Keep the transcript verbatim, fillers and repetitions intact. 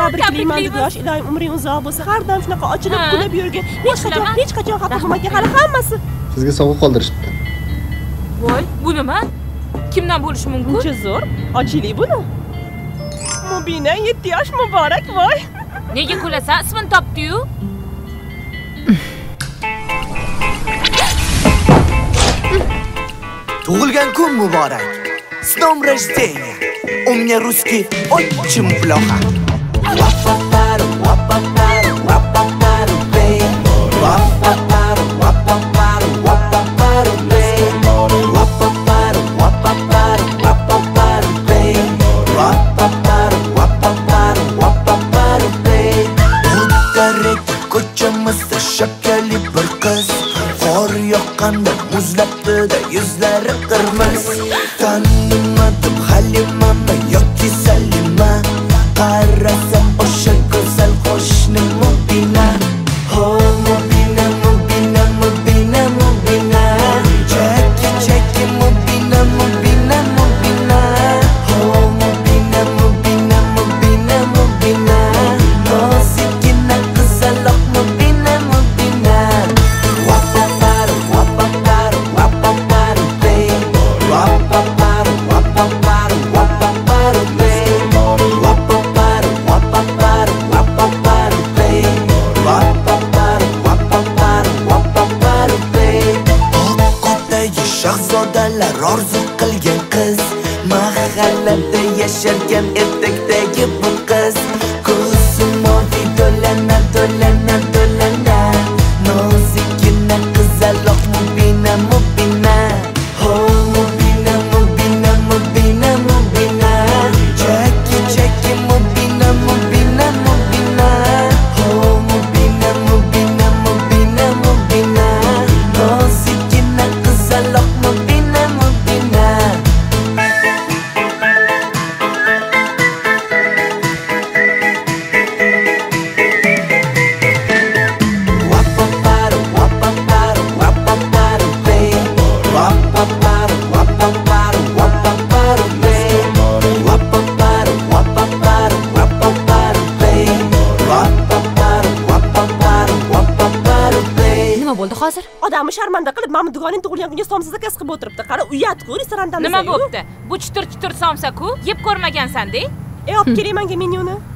tabriklayman Dugosh. Iloyim umring uzoq bo'lsa, har doim shunaqa ochilib kulib yurgin. Hech qachon, hech qachon xafa bo'lmagan hali hammasi. Sizga sovg'a qoldirishibdi. Voy, bu nima? Kimdan bo'lishi mumkin? Buncha zo'r. Ochilik buni. Mubina yetti yosh muborak, voy. Nega kulasan? Ismini topdi-yu. Tug'ilgan kun muborak. С днем рождения. У меня русский очень плохо. Wap-a-paru, wap-a-paru, wap-a-paru, babe. Wap-a-paru, wap-a-paru, wap-a-paru, babe. Wap-a-paru, wap-a-paru, wap-a-paru, babe. Wap-a-paru, wap-a-paru, wap-a-paru, babe. Butarek ko'chamizda shakali bir qiz. Qor yoqqanda muzlabdi-da yuzlari qirmiz. Tanimadim Halimami yoki Salima. Qarasam o'sha go'zal qo'shni Mubina. Ho Mubina, Mubina, Mubina, Mubina. Cheki, cheki Mubina, Mubina, Mubina. Ho Mubina, Mubina, Mubina, Mubina. Nosikina qizaloq Mubina, Mubina. Wap-a-paru, wap-a-paru, wap-a-paru, babe. Wap-a-paru, wap-a-paru, wap-a-paru, babe. Wap-a-paru, wap-a-paru, wap-a-paru, babe. Wap-a-paru, wap-a-paru, wap-a-paru, babe. Oqqotdagi shahzodalar orzu qilgan qiz. Mahallada yashargan ertakdagi bu qiz. Ko'zi mo'vi do'lana, do'lana, do'lana. Nozikina qizaloq Mubina, Mubina. Ho Mubina, Mubina, Mubina, Mubina. Cheki, cheki Mubina, Mubina, Mubina. Ho Mubina, Mubina, Mubina, Mubina. Nozikina qizaloq Mubina, Mubina. Wap-a-paru, wap-a-paru, wap-a-paru, babe. Wap-a-paru, wap-a-paru, wap-a-paru, babe. Wap-a-paru, wap-a-paru, wap-a-paru, babe. Wap-a-paru, wap-a-paru, wap-a-paru, babe. Nima bo'ldi hozir? Odamni sharmanda qilib, mana Dugoning tug'ilgan kuniga somsa zakaz qilib o'tiribdi. Qara, uyat-ku, restorandamiz. Nima bo'pti? Bu chitir-chitir somsa-ku, yeb ko'rmagansan-de? E, olib keling menga menyuni.